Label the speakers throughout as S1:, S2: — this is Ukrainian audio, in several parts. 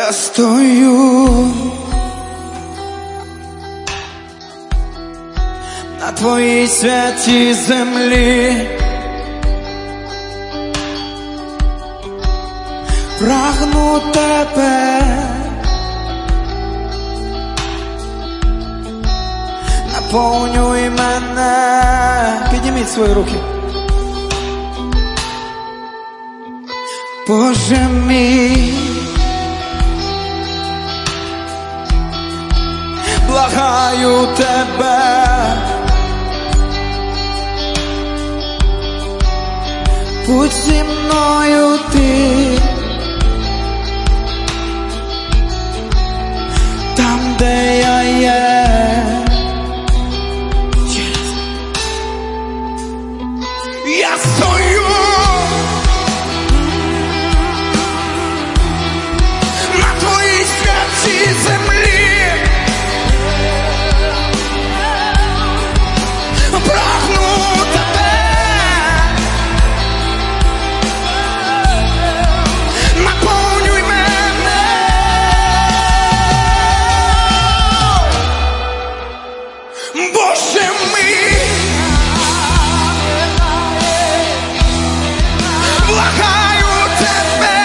S1: Я стою на твоїй святій землі, прагну тебе, наповнюй мене. Підніміть свої руки. Боже мій, благаю тебе, будь зі мною ти, там, де я є. Я стою на твоїй святій землі, прагну тебе, наповнюй мене. Боже мій, благаю тебе,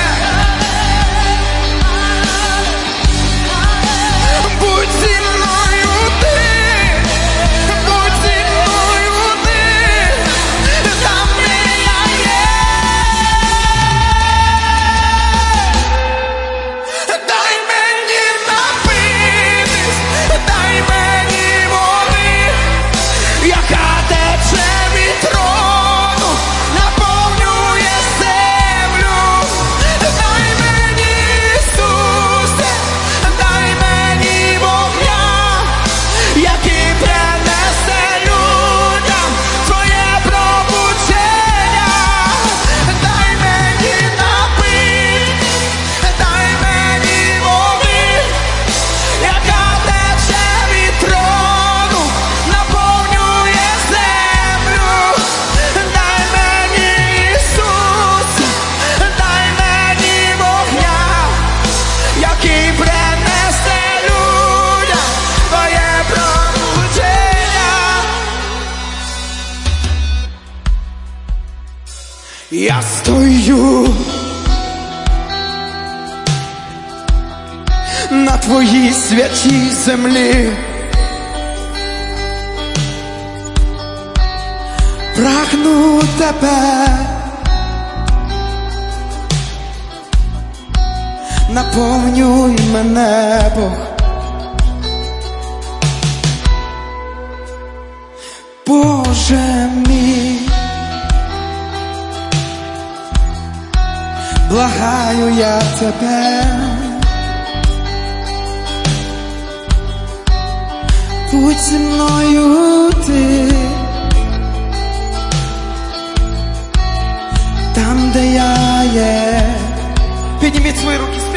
S1: будь зі мною ти, будь зі мною ти, там, де я є. Дай мені напитись, дай мені води, яка тече від трону, наповнює землю. Дай мені, Ісусе, дай мені вогня, який принесе людям твоє пробудження. Дай мені напитись, дай мені води, яка тече від трону, наповнює землю. Дай мені, Ісусе, дай мені вогня, який принесе людям твоє пробудження. Я стою на твоїй святій землі, прагну тебе, наповнюй мене, Бог. Боже мій, благаю я тебе, будь зі мною ти, там, де я є. Підніміть свої руки.